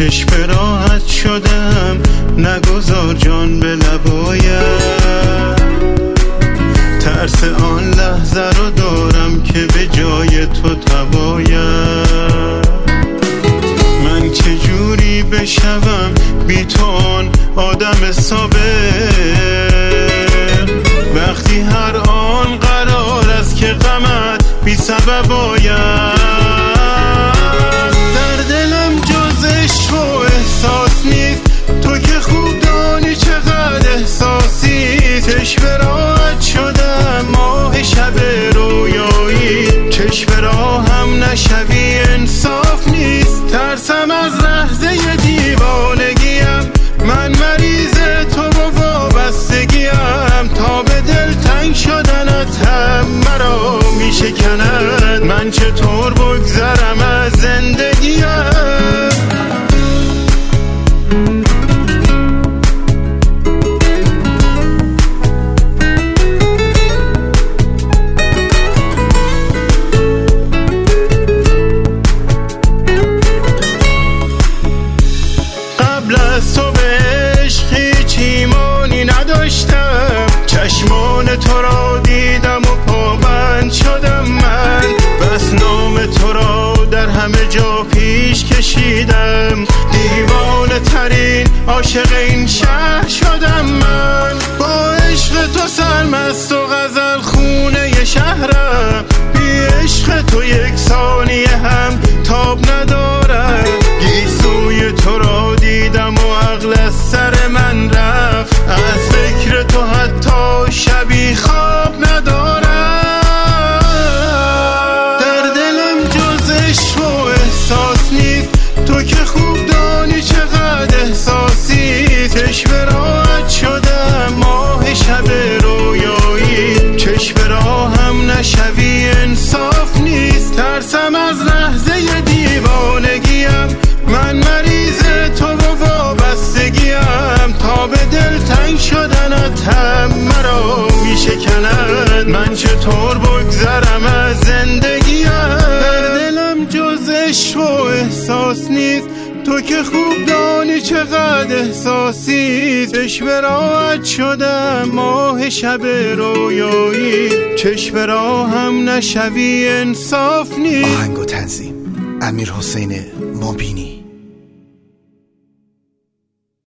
چشم راحت شدم، نگذار جان به لبایم. ترس آن لحظه رو دارم که به جای تو تبایم. من چجوری بشوم بی تو آن آدم سابق، وقتی هر آن قرار است که غمت بی سبب آید. در دلم جز عشق و احساس نیست، تو که خوب دانی چقدر احساسی. چشم راحت شدم ماه شب رویایی، چشم راهم نشوی انصاف نیست. ترسم از لحظه دیوانگیم، من مریض تو و وابستگیم. تا به دل تنگ شدنت هم مرا می شکند، من چطور بگذرم از زندگیم. چشمان تو را دیدم و پابند شدم من، بس نام تو را در همه جا پیش کشیدم. دیوانه ترین عاشق این شهر شدم من. با عشق تو سرمست و غزل خونه شهرم، بی عشق تو یک ثانیه هم تاب ندارم. گیسوی تو را دیدم و عقل از سر من رفت، از فکر تو حتی شبی خواب ندارم. در دلم جز عشق و احساس نیست، تو که خوب دانی چقدر احساسی. چشم راحت شدم ماه شب رویایی، چشم راهم نشوی انصاف نیست. ترسم از لحظه دیوانگیم، من مریض تو و وابستگیم. تا به دل تنگ شدنت هم مرا می شکند، من چطور بگذرم از زندگیم. در دلم جز عشق و احساس نیست، تو که خوب دانی چقدر احساسی. چشم راحت شدم ماه شب رویایی، چشم راهم نشوی انصاف نیست. آهنگ و تنظیم امیرحسین مبینی.